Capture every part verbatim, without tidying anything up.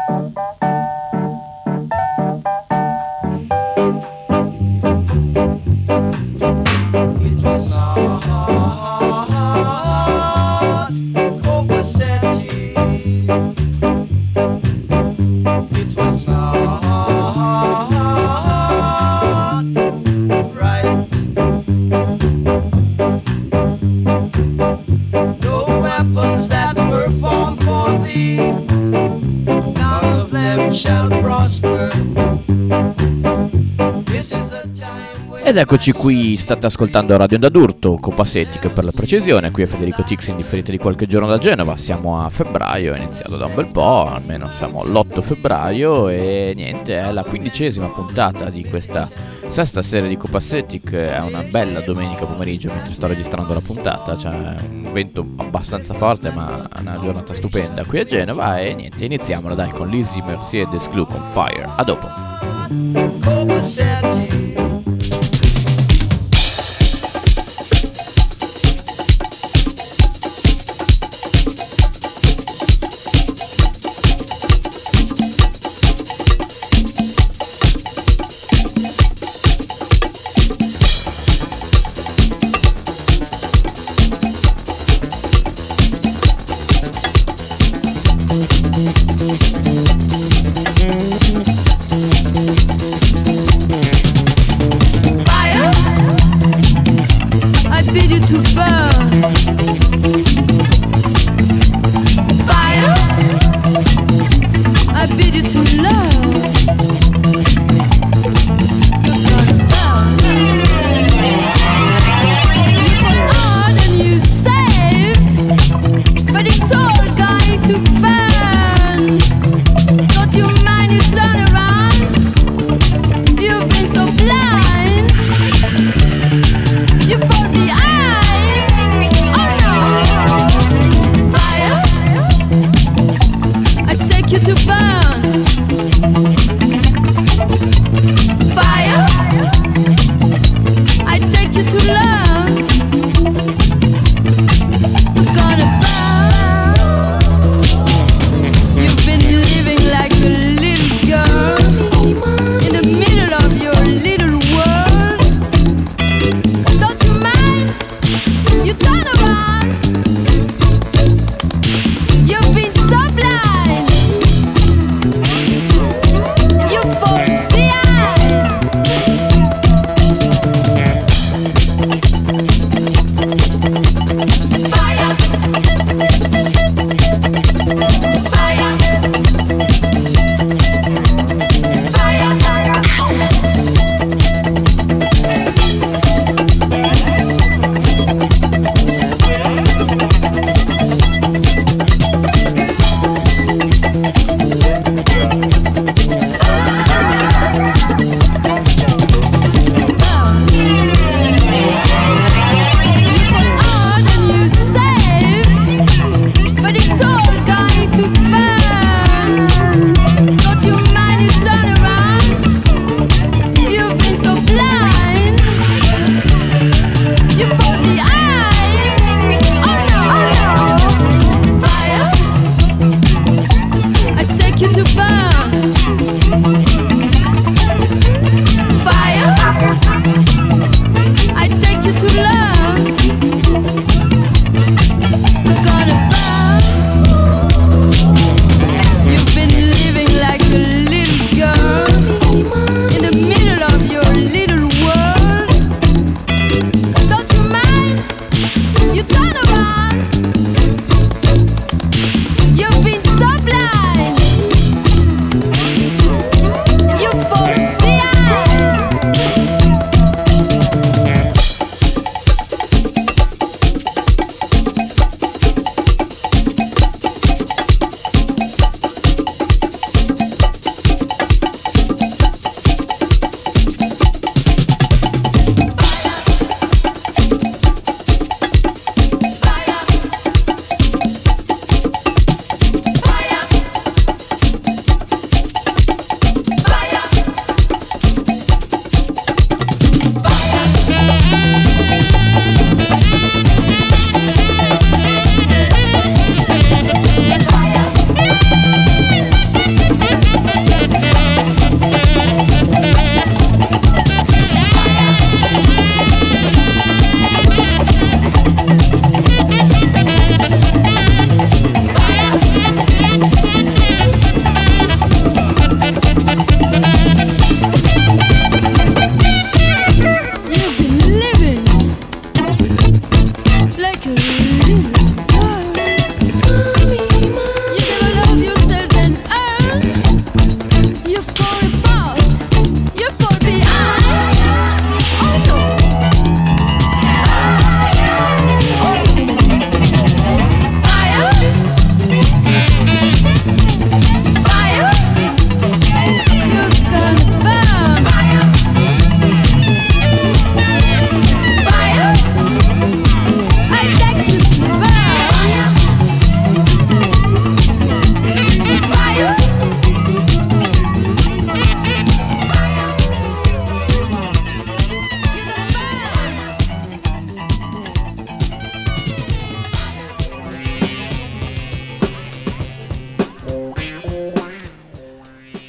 Ed eccoci qui, state ascoltando Radio Onda d'Urto, Copacetic per la precisione, qui è Federico Tix in differita di qualche giorno da Genova, siamo a febbraio, è iniziato da un bel po', almeno siamo all'otto febbraio e niente, è la quindicesima puntata di questa sesta serie di Copacetic, è una bella domenica pomeriggio mentre sto registrando la puntata, c'è un vento abbastanza forte ma è una giornata stupenda qui a Genova e niente, iniziamola dai con Lizzie Mercedes Glue con Fire, a dopo. Copacetic.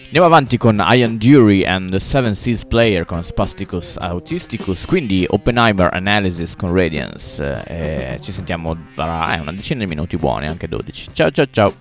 Andiamo avanti con Ian Dury and the Seven Seas Player con Spasticus Autisticus, quindi Oppenheimer Analysis con Radiance. Eh, ci sentiamo tra eh, una decina di minuti buoni, anche dodici. Ciao ciao ciao.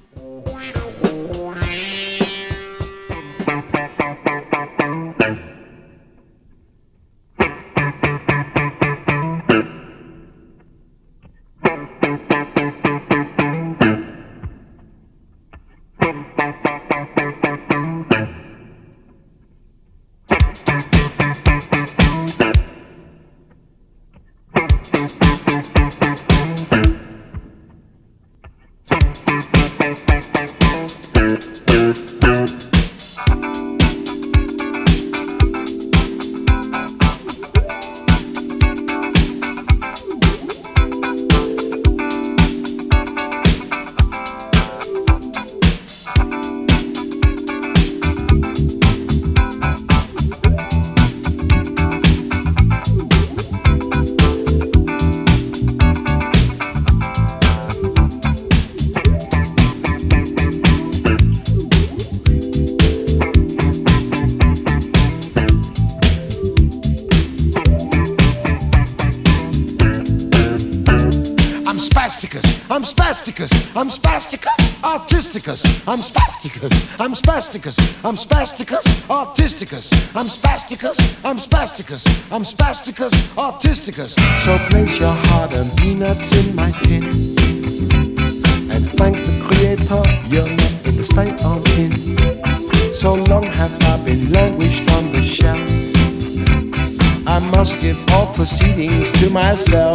I'm spasticus, I'm spasticus, artisticus, I'm spasticus, I'm spasticus, I'm spasticus, artisticus, I'm spasticus, I'm spasticus, I'm spasticus, artisticus. So place your hard-earned peanuts in my tin and thank the Creator you're not in the state I'm in. So long have I been languished on the shelf, I must give all proceedings to myself.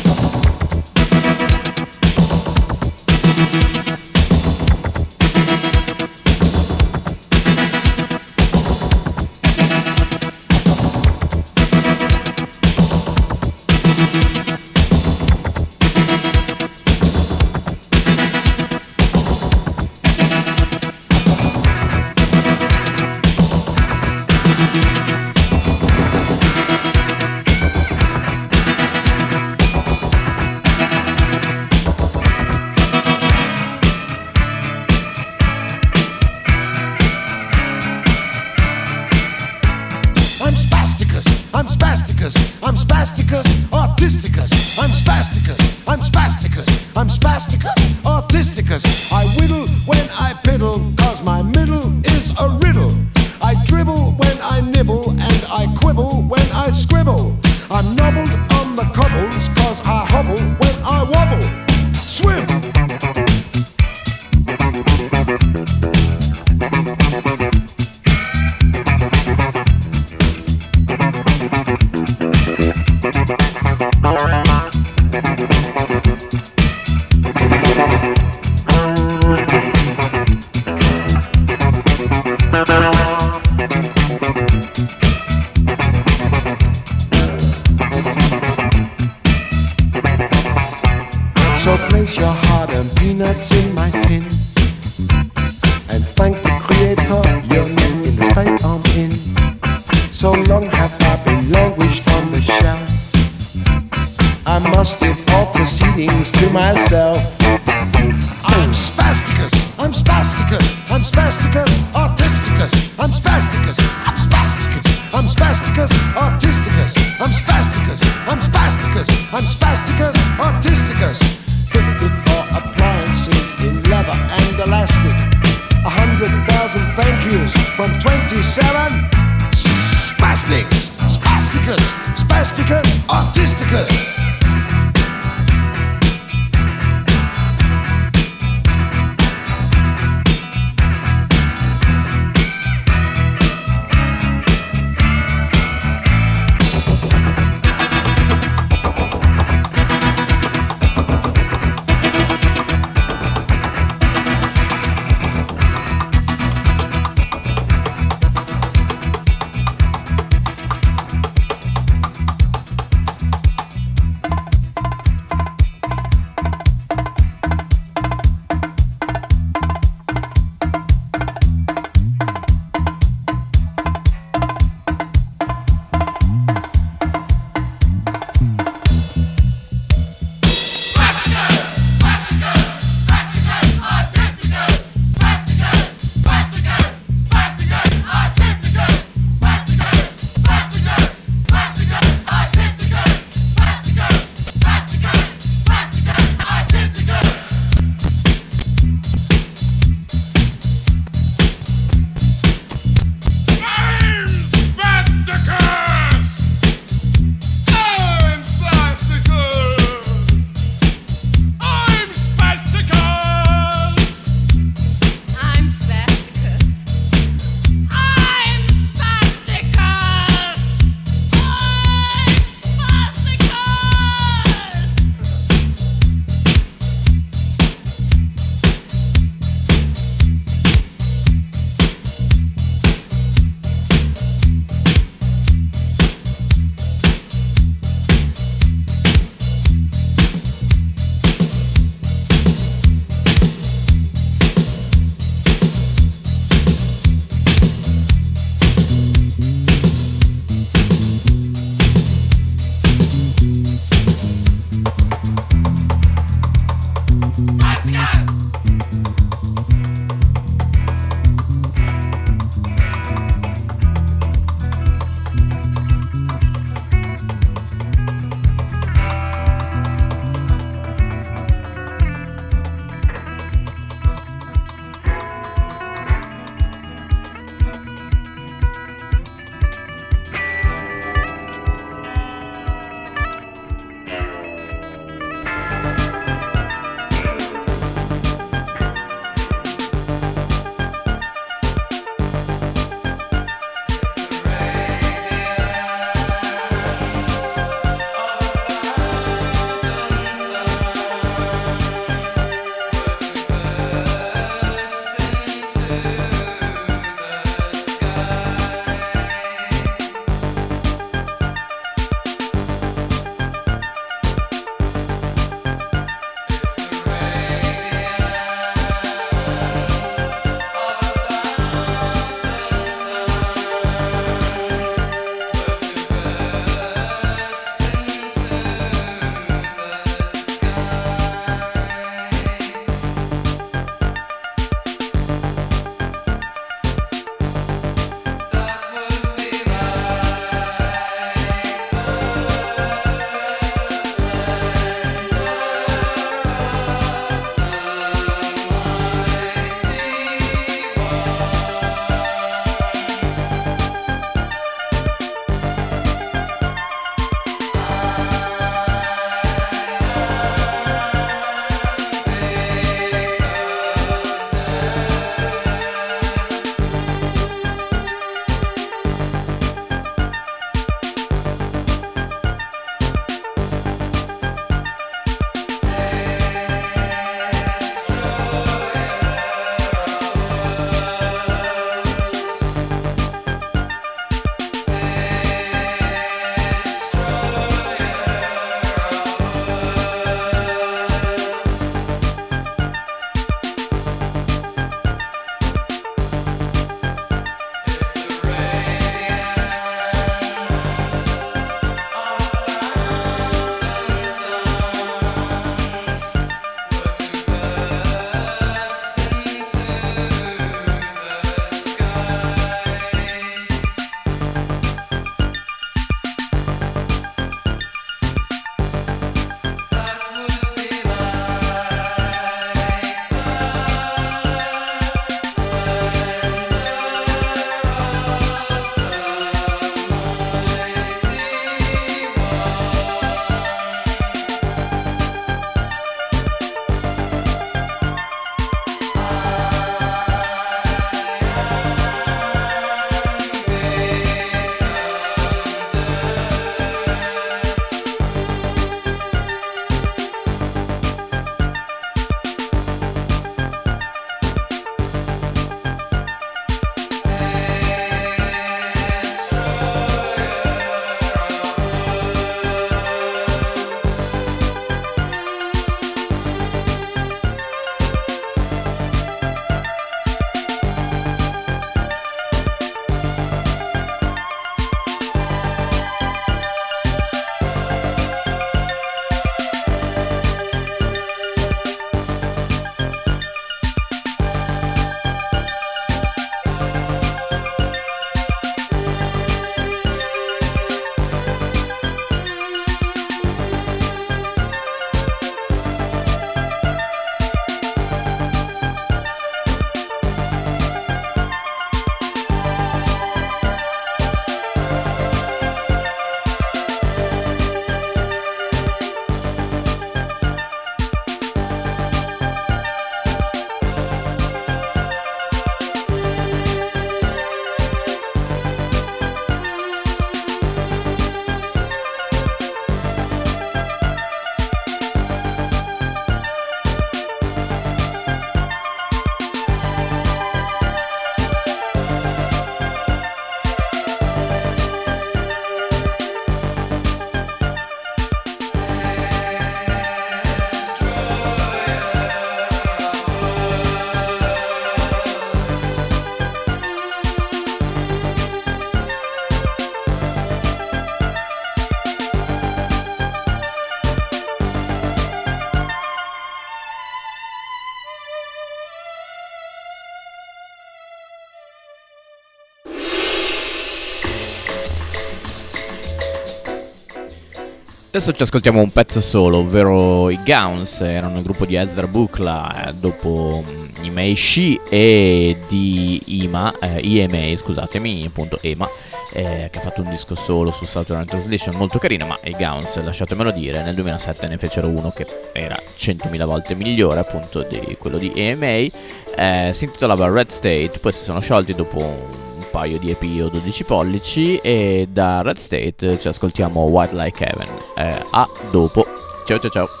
Adesso ci ascoltiamo un pezzo solo, ovvero i Gowns, erano il gruppo di Ezra Bukla, eh, dopo um, i Meishi e di Ima, eh, I M A, scusatemi, appunto Ema, eh, che ha fatto un disco solo su Southern Translation molto carino, ma i Gowns, lasciatemelo dire, nel duemilasette ne fecero uno che era centomila volte migliore, appunto, di quello di E M A, eh, si intitolava Red State, poi si sono sciolti dopo un paio di E P o dodici pollici, e da Red State ci ascoltiamo White Like Heaven. Eh, a dopo, ciao ciao ciao.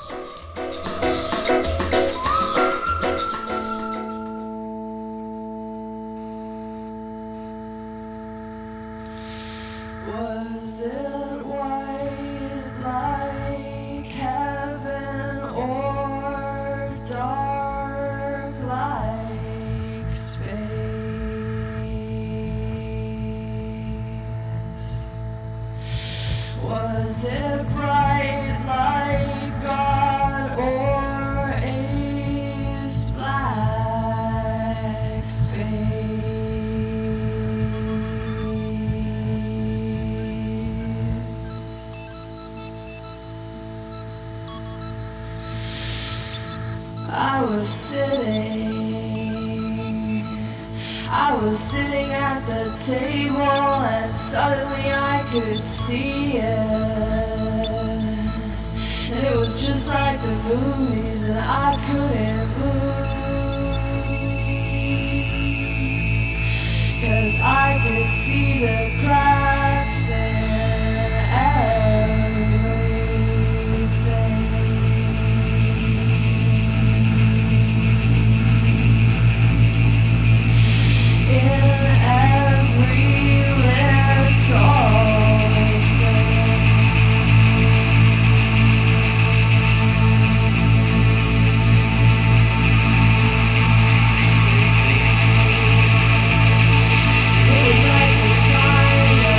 Was it white like heaven or dark like space? Was it bright like God or a black space? I was sitting, I was sitting at the table, and suddenly I could see it, and it was just like the movies, and I couldn't move, 'cause I could see the cracks in everything. In every little thing. It was like the time that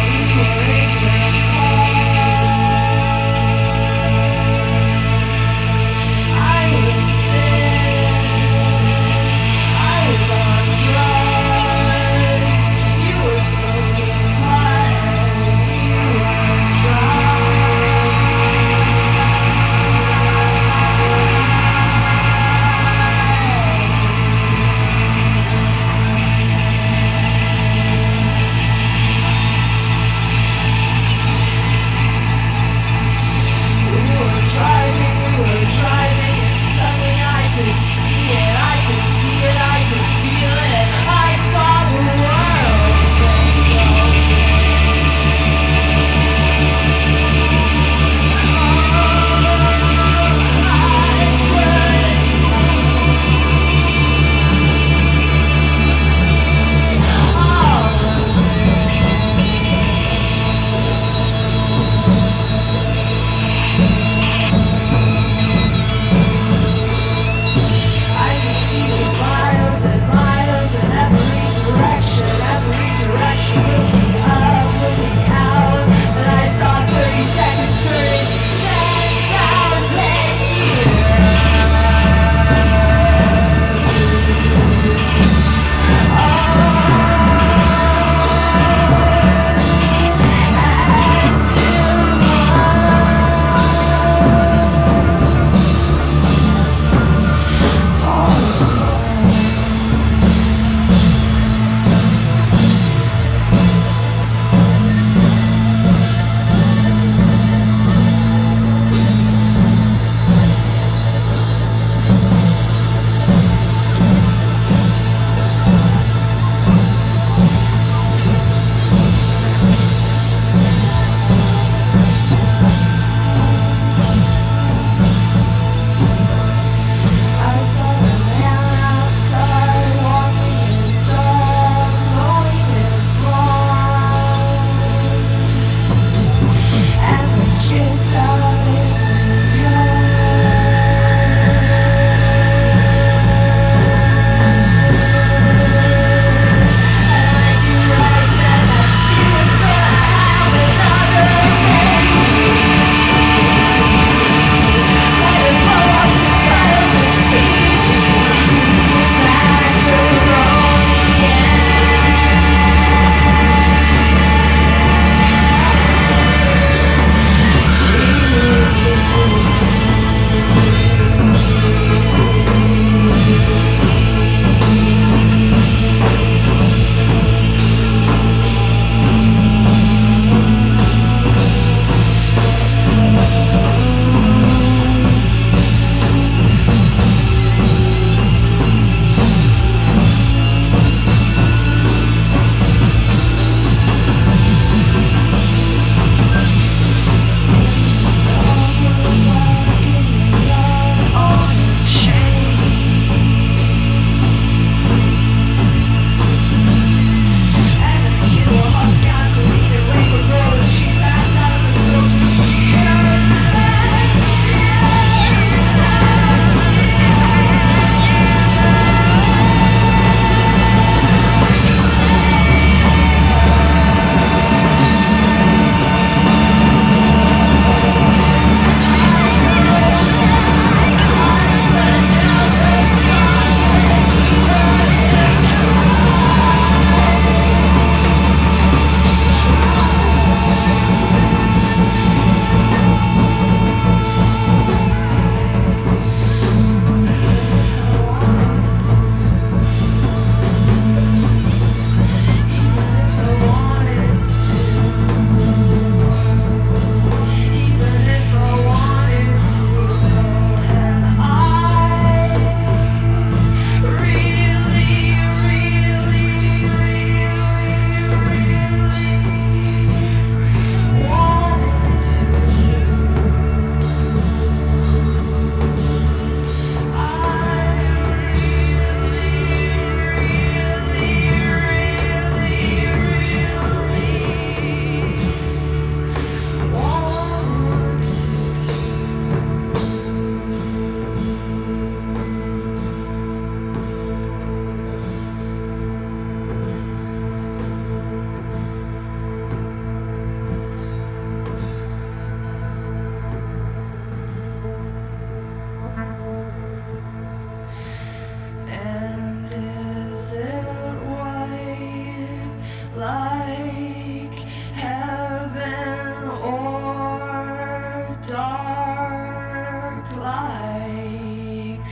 dark like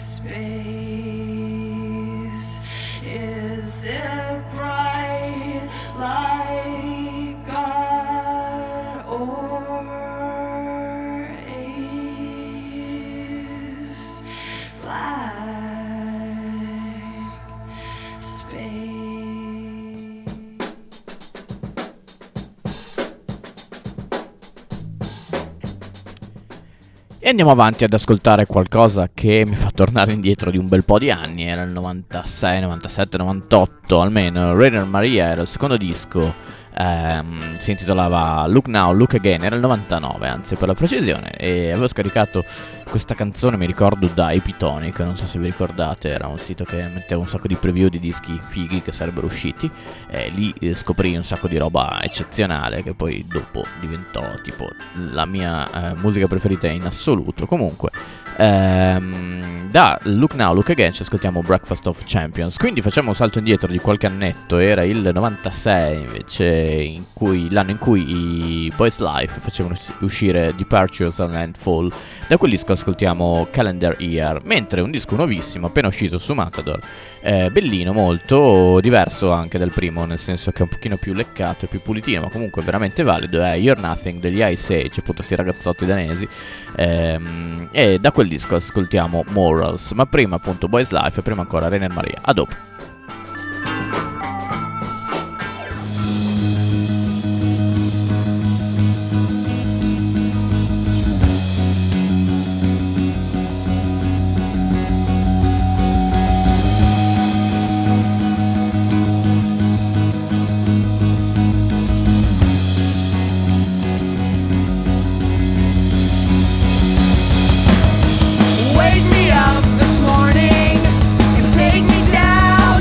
space? Is it bright like God or is black space? E andiamo avanti ad ascoltare qualcosa che mi fa tornare indietro di un bel po' di anni. Era il novantasei, novantasette, novantotto almeno. Rainer Maria era il secondo disco, ehm, si intitolava Look Now, Look Again. Era il novantanove, anzi, per la precisione. E avevo scaricato questa canzone, mi ricordo, da Epitonic, non so se vi ricordate. Era un sito che metteva un sacco di preview di dischi fighi che sarebbero usciti. E lì eh, scoprì un sacco di roba eccezionale, che poi dopo diventò tipo la mia eh, musica preferita in assoluto. Comunque, ehm, da Look Now, Look Again ci ascoltiamo Breakfast of Champions. Quindi facciamo un salto indietro di qualche annetto. Era il novantasei invece, in cui, l'anno in cui i Boys Life facevano uscire Departures and Landfall. Da quel disco ascoltiamo Calendar Year, mentre un disco nuovissimo appena uscito su Matador, eh, bellino, molto diverso anche dal primo, nel senso che è un pochino più leccato e più pulitino, ma comunque veramente valido. È You're Nothing degli Ice Age, appunto sti ragazzotti danesi, ehm, e da quel disco ascoltiamo Morals. Ma prima appunto Boys Life e prima ancora Rainer Maria. A dopo. Wake me up this morning and take me down.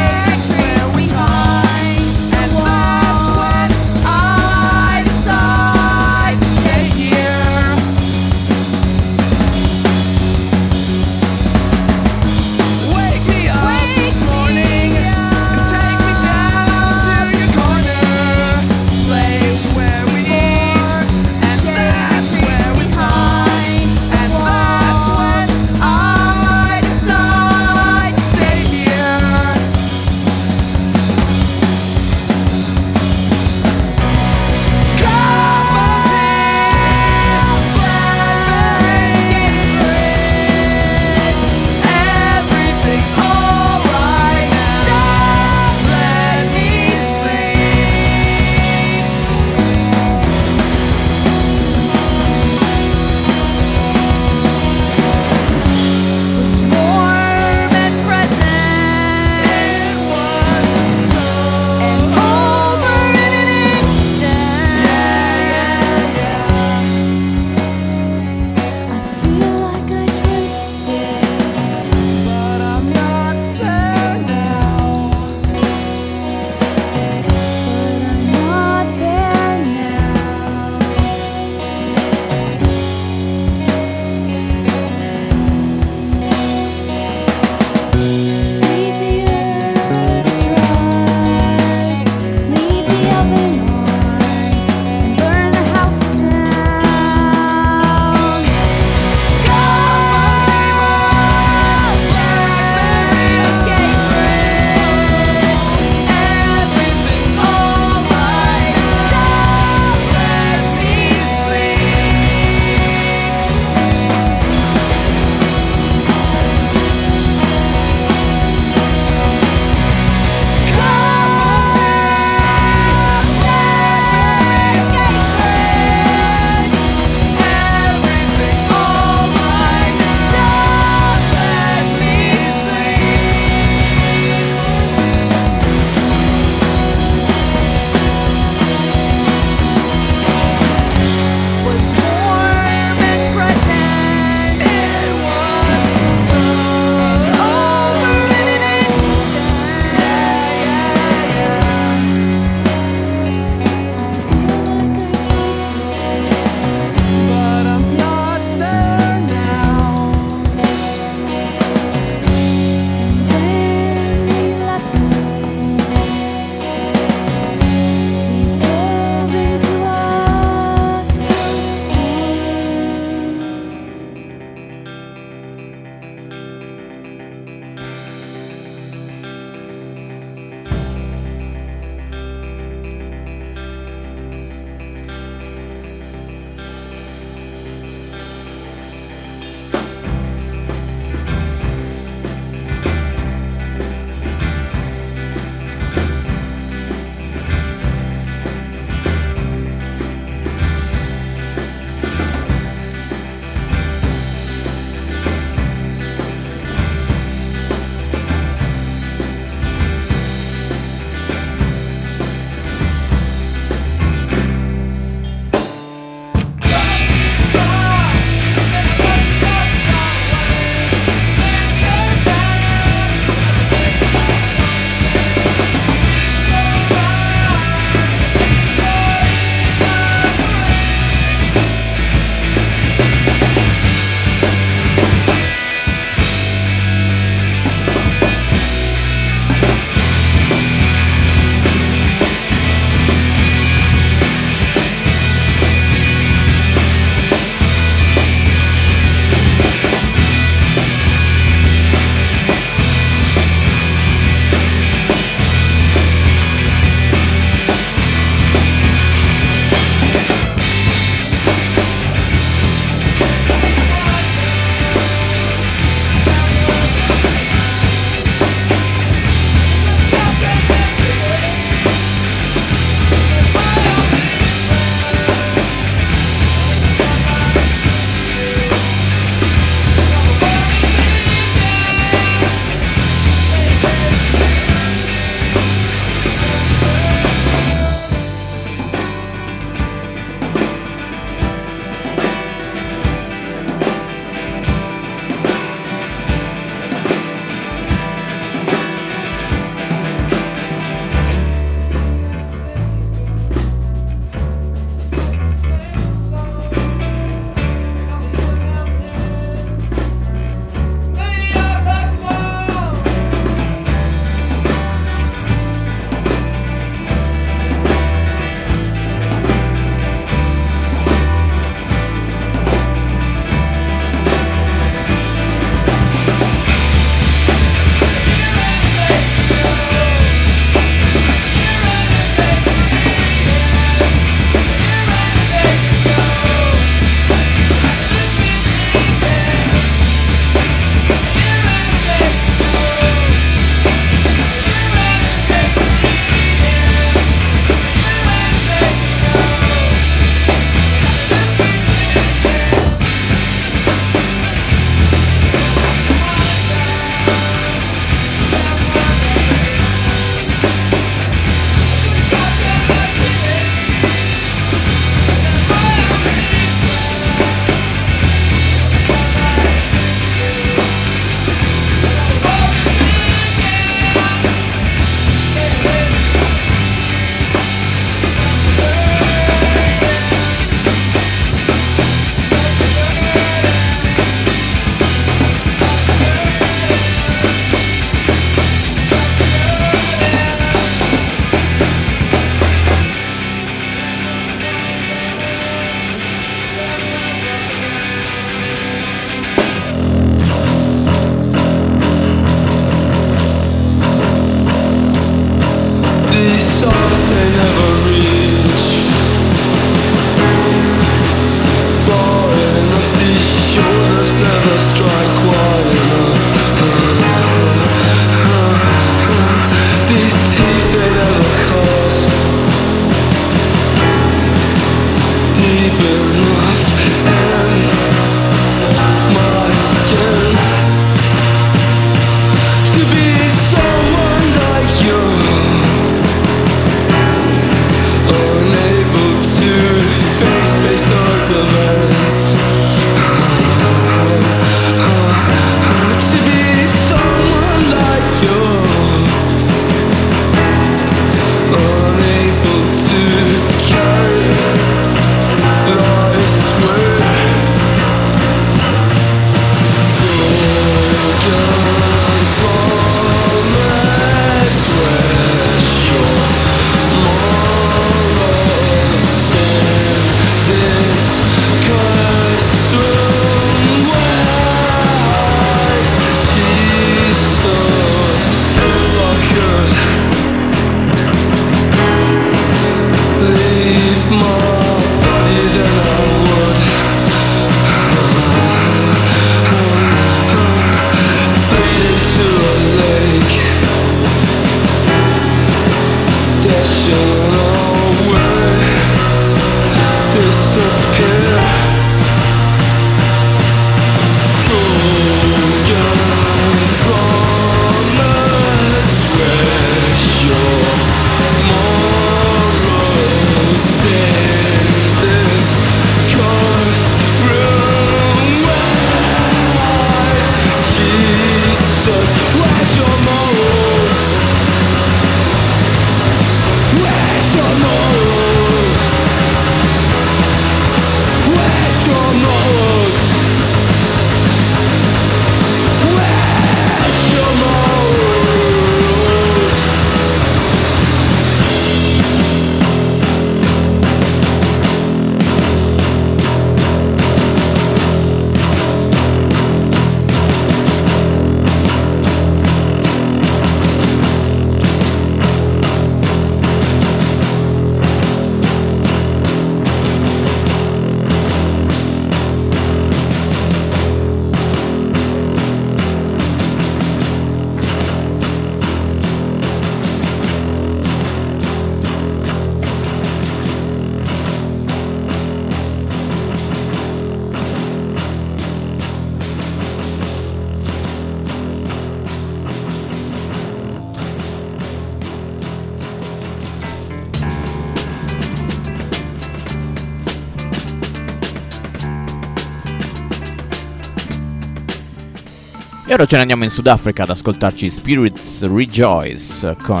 E ora ce ne andiamo in Sudafrica ad ascoltarci Spirits Rejoice con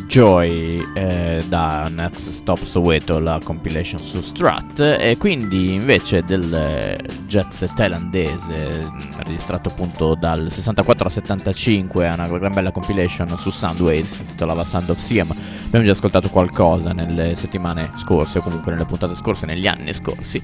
Joy eh, da Next Stop Soweto, la compilation su Strat, e quindi invece del jazz thailandese registrato appunto dal sessantaquattro al settantacinque, una gran bella compilation su Soundwaves, si intitolava Sound of Siam. Abbiamo già ascoltato qualcosa nelle settimane scorse o comunque nelle puntate scorse, negli anni scorsi,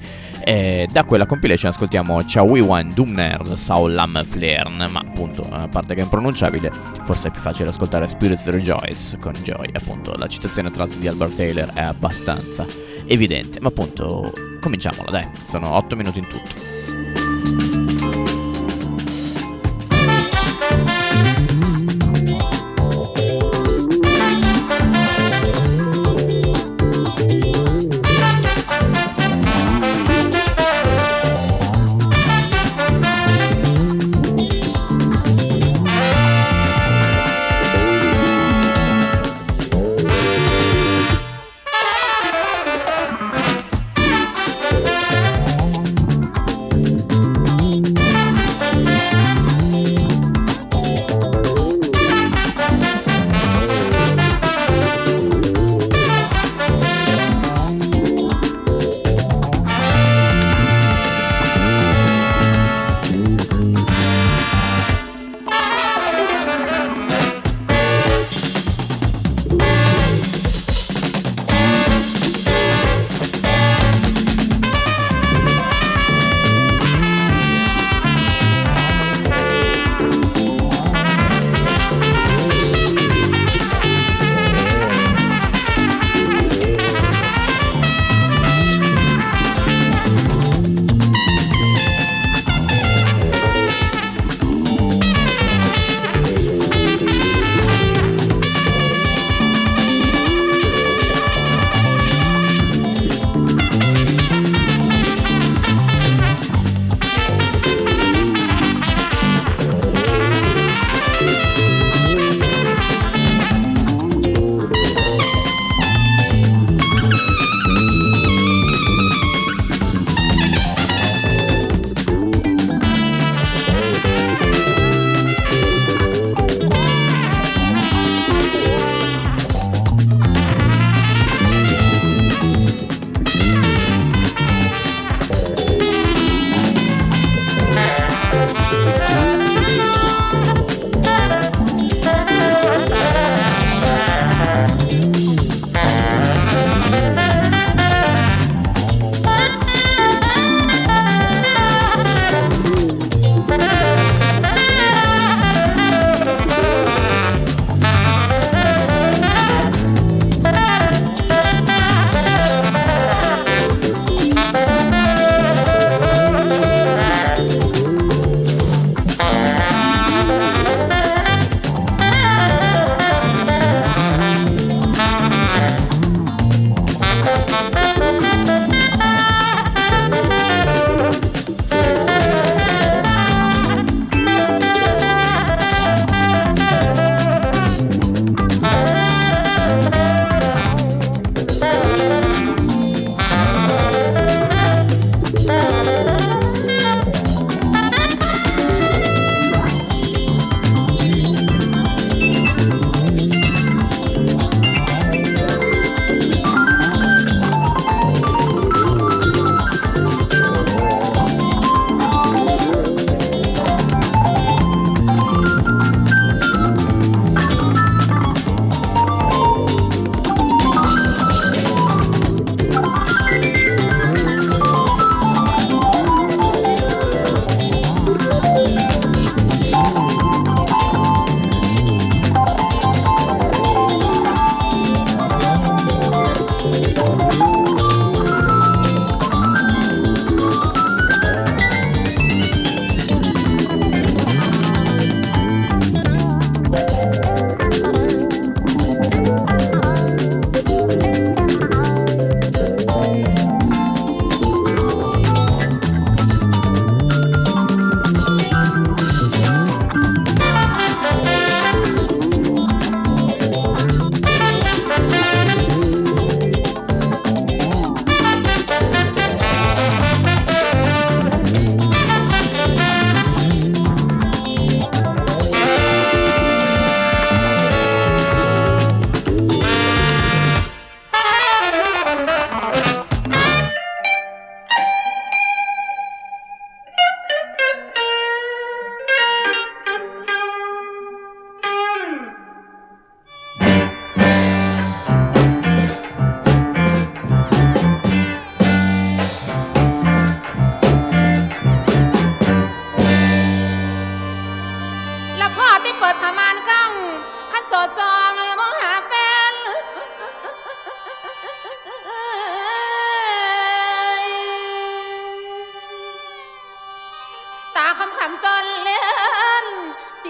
e da quella compilation ascoltiamo Chawiwan Dumner Saulam Flern, ma appunto, a parte che è impronunciabile, forse è più facile ascoltare Spirits Rejoice con Joy. Appunto, la citazione tratta di Albert Taylor è abbastanza evidente, ma appunto cominciamola, dai, sono otto minuti in tutto. Thank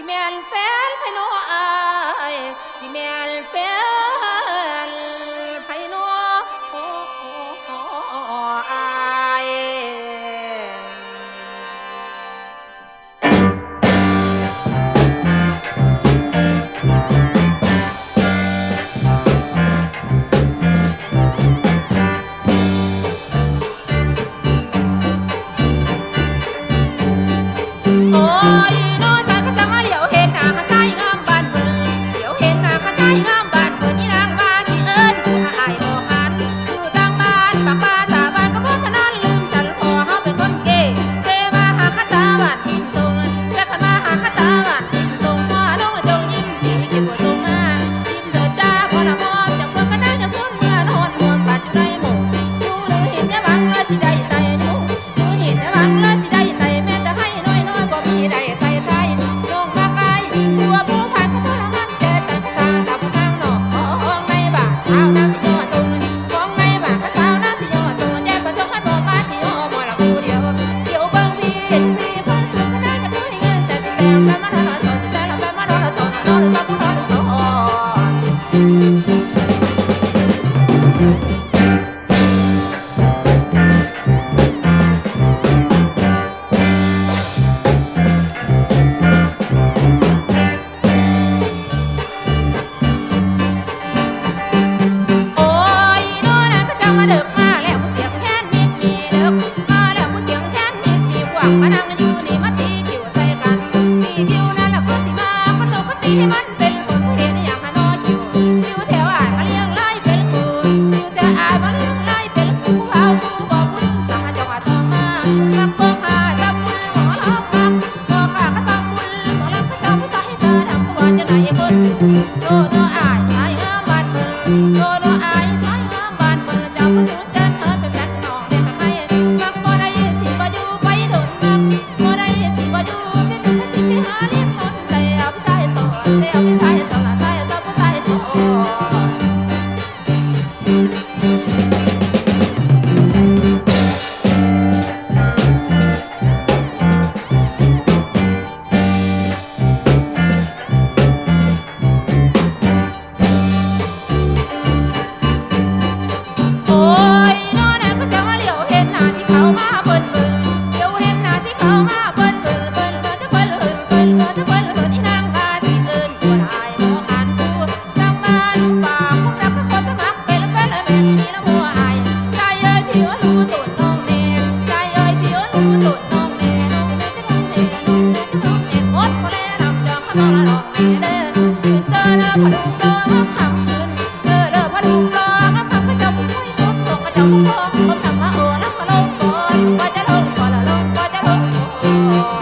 แม่นแฟนไผน้อยสิแม่นแฟนไผน้อยโอ้ยน้องชายเขาจะมาเหลียวเห็นหน้าเขาชายงามบ้านเบิ่งเหลียวเห็นหน้าเขาชายงามบ้านเบิ่งนี่นางว่าสิเอิ้นอายบ่หันอยู่ต่างบ้านปากบ้านตาบ้านก็บ่ทันนั้นลืมฉันพอเฮาเป็นคนเก๋เจมาหาข้าตาบ้านหินทรงจะขันมาหาข้าตาบ้านหินทรงพ่อน้องจงยิ้มปีคิดบ่ทรงมายิ้มเถิดจ้าพ่อน่ะมองจังเบิ่งก็นั่งจังซุนเมื่อนอนห่วงปัดอยู่ในหมู่อยู่หรือเห็นแต่บังแล้วสิได้ใจอยู่อยู่เห็นแต่บังแล้วสิได้ใจแม่แต่ให้น้อยๆบ่มีได้ใจใจลงมาไกลดีกว่าผู้ผ่านเขาทรมานแก่ใจภาษาตาบ่ทางนอกของในบ้านเฮานางสิย่อทรงของในบ้านภาษานางสิย่อทรงแย่บ่จงคันบ่มาสิย่อบ่ละผู้เดียวเดี๋ยวเบิ่งพี่เห็นพี่คนสวยคนนั้นก็ตัวให้เงินแสนสิแสนแล้วมาหาสอนสิแสนแล้วมาดอละสอนดอละสอนผู้ดอละสอน โอ้ยโน่นน่ะเขาจะมาเดึกมาแล้วผู้เสียงแค้นมิดมีเดึกมาแล้วผู้เสียงแค้นมิดมีพวกมานั่งนั่นอยู่นี่มาตีคิวใส่กันตีคิวนั่นแหละคนสิมาคนโตคนตีให้มันเป็นคนผู้เห็นอย่างหาน้อคิวคิวแถวอ่านมาเลี้ยงไล่เป็นกูคิวแถวอ่านมาเลี้ยงไล่เป็นกูผู้เฮาผู้บอกคุณสั่งมาจังหวะสองมามักโปกหาซับบุญหมอลำมักบอกขาก็ซับบุญหมอลำก็เจ้าผู้ใส่ให้เธอทำผู้ว่าจังไหนคนโตโตอายชายงามบ้านเมืองโตโตอายชายงามบ้านเมืองเจ้าผู้สูงเจริญเธอเป็นแฟนน้องเด็กให้มักบ่ได้สิบ่อยู่ไปโดนมักบ่ได้สิบ่อยู่เป็นคนสิไปหาเลี้ยงคนใส่เอาไปใส่โซ่ใส่เอาไปใส่โซ่ละใส่เอาผู้ใส่โซ่ โอ้ยน้อน่ะเขาจะมาเหลียวเห็นหน้าสิเขามาเปิ้นเปิ้นเหลียวเห็นหน้าสิเขามาเปิ้นเปิ้นเปิ้นเปิ้นจะเปิ้นเปิ้นเปิ้นเปิ้นจะเปิ้นเปิ้นอีนางว่าสิเอิ้นบ่ได้บ่คันชูทางบ้านฝากพวกรักเขาขอสมัครเป็นแฟนและแม่นมีละมัวอายใจเอ้ยพี่ว่ารู้ตุ่นน้องแน่ใจเอ้ยพี่ว่ารู้ตุ่นน้องแน่น้องแน่จะน้องแน่น้องแน่จะน้องแน่อดบ่แลนำจองเขาน้องละน้องแน่เด้อเป็นเตอเด้อพะดุงเด้อมาคำคืนเด้อเด้อพะดุงเด้อมาคำพระเจ้าผู้ช่วยพบตกกระเจ้าผู้พองผมทำมาโอ้แล้วมาลงก่อนว่าจะลงก่อนละลงว่าจะลงก่อน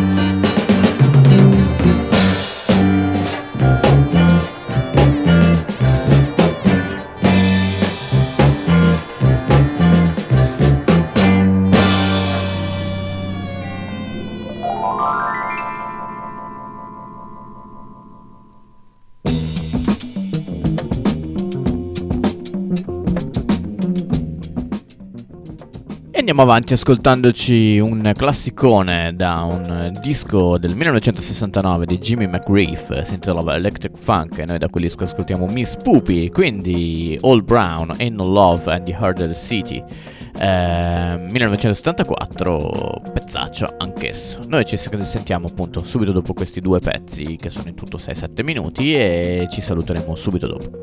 E andiamo avanti ascoltandoci un classicone da un disco del millenovecentosessantanove di Jimmy McGriff, si intitolava Electric Funk, e noi da quel disco ascoltiamo Miss Poopy, quindi All Brown, Ain't No Love and the Heart of the City. Eh, millenovecentosettantaquattro, pezzaccio anch'esso. Noi ci sentiamo appunto subito dopo questi due pezzi, che sono in tutto sei sette minuti, e ci saluteremo subito dopo.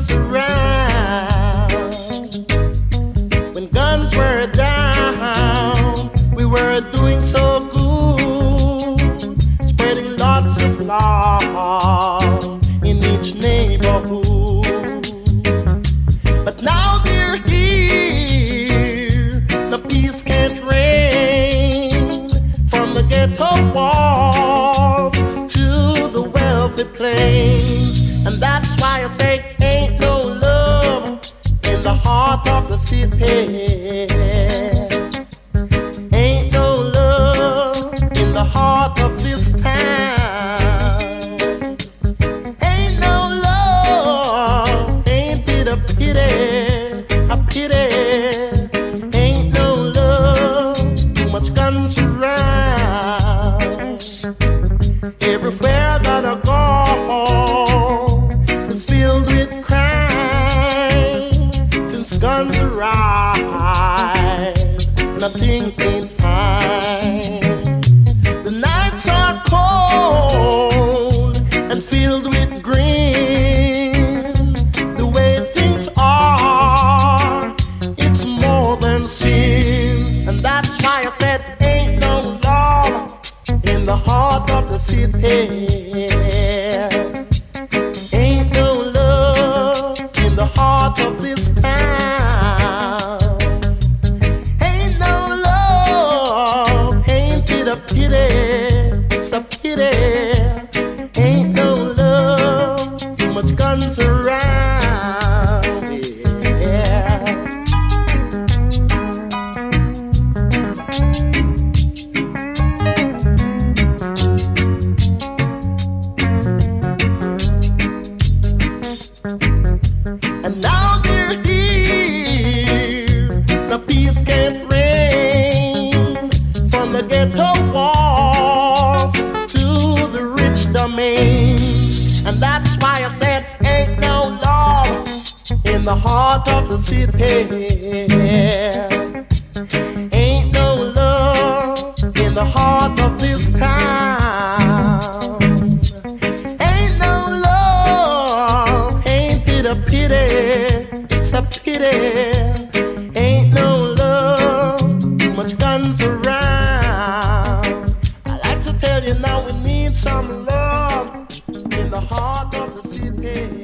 guns around. When guns were down, we were doing so good, spreading lots of love in each neighborhood. But now they're here, the peace can't reign from the ghetto walls to the wealthy plains. And that's why I say ain't no love in the heart of the city. Ain't no love in the heart of this town. Ain't no love, ain't it a pity, a pity. Ain't no love, too much guns around. Everywhere that I go is filled with crime. Since guns arrived, nothing ain't fine. The nights are cold and filled with green. The way things are, it's more than sin. And that's why I said ain't no love in the heart of the city. Ain't no love in the heart of this town. Ain't no love, ain't it a pity, it's a pity. Ain't no love, too much guns around, yeah. And now they're here, the peace can't reign from the ghetto walls to the rich domains. And that's why I said ain't no love in the heart of the city. Ain't no love in the heart of this town. Ain't no love, ain't it a pity, it's a pity. Ain't no love, too much guns around. I like to tell you now we need some love in the heart of the city.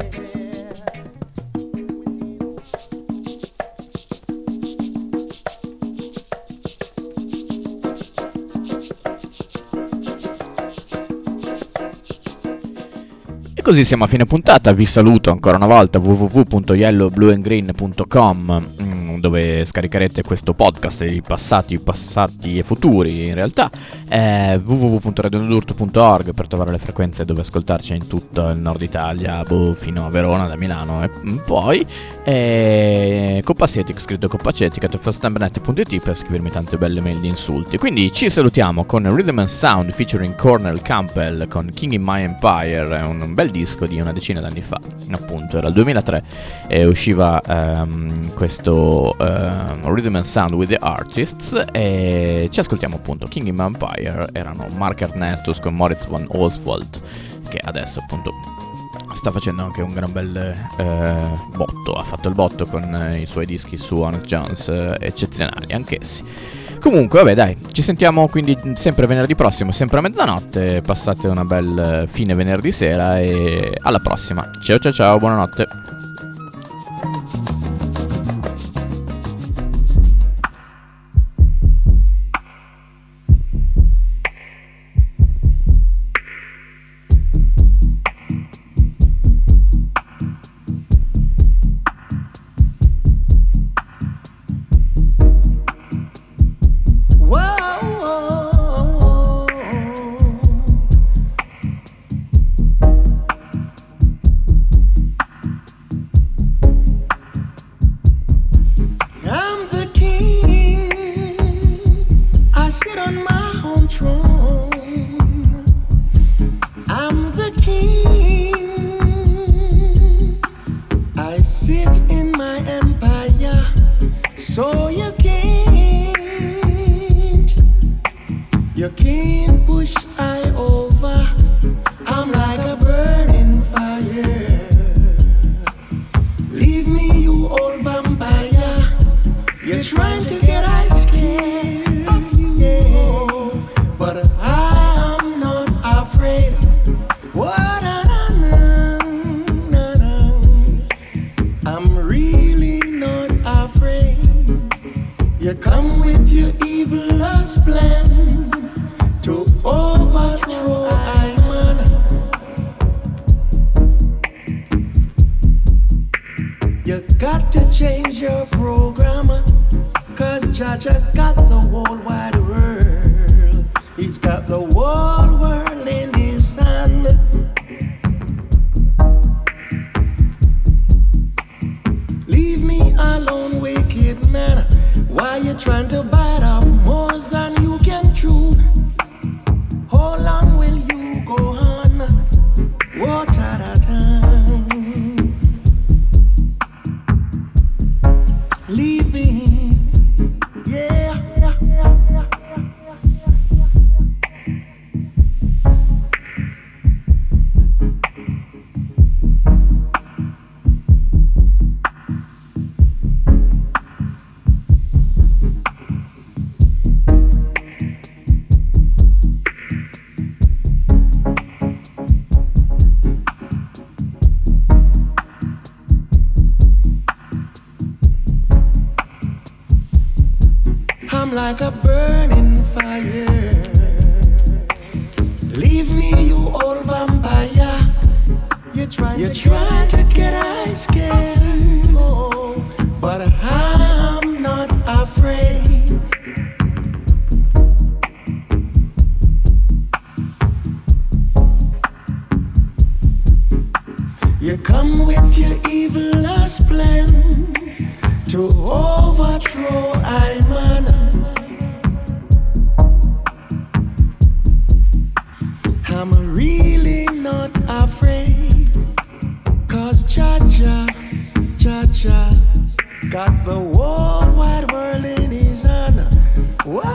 E così siamo a fine puntata, vi saluto ancora una volta w w w punto yellow blue and green punto com, dove scaricherete questo podcast, i passati, passati e futuri in realtà, eh, w w w punto radio ndurto punto org per trovare le frequenze dove ascoltarci in tutto il nord Italia, boh, fino a Verona, da Milano e poi, eh, Coppacetic, scritto Coppacetic, at firstambnet punto it per scrivermi tante belle mail di insulti. Quindi ci salutiamo con Rhythm and Sound featuring Cornel Campbell con King in My Empire, un bel disco di una decina d'anni fa, appunto era il duemilatré e usciva um, questo um, Rhythm and Sound with the Artists, e ci ascoltiamo appunto King in My Empire. Erano Mark Ernestus con Moritz von Oswald, che adesso appunto sta facendo anche un gran bel eh, botto, ha fatto il botto con eh, i suoi dischi su Honest Jones, eh, eccezionali anch'essi. Comunque vabbè dai, ci sentiamo quindi sempre venerdì prossimo, sempre a mezzanotte. Passate una bella fine venerdì sera e alla prossima. Ciao ciao ciao, buonanotte. You're trying to get I scared of you, yeah. But I'm not afraid. What I'm really not afraid. You come with your evilest plan to overthrow I man. You got to change your program, cause Jaja got the whole wide world. He's got the whole world in his hand. Leave me alone, wicked man. Why you trying to bite off more than you can chew? How long will you go on? What at a time? Leave me, yeah. I'm like a burning fire. Leave me, you old vampire. You're trying, You're to, trying to get I scared. Oh, but I'm not afraid. You come with your evilest plan to overthrow I man. I'm really not afraid, cause Cha-Cha, Cha-Cha got the whole wide world in his hand. What?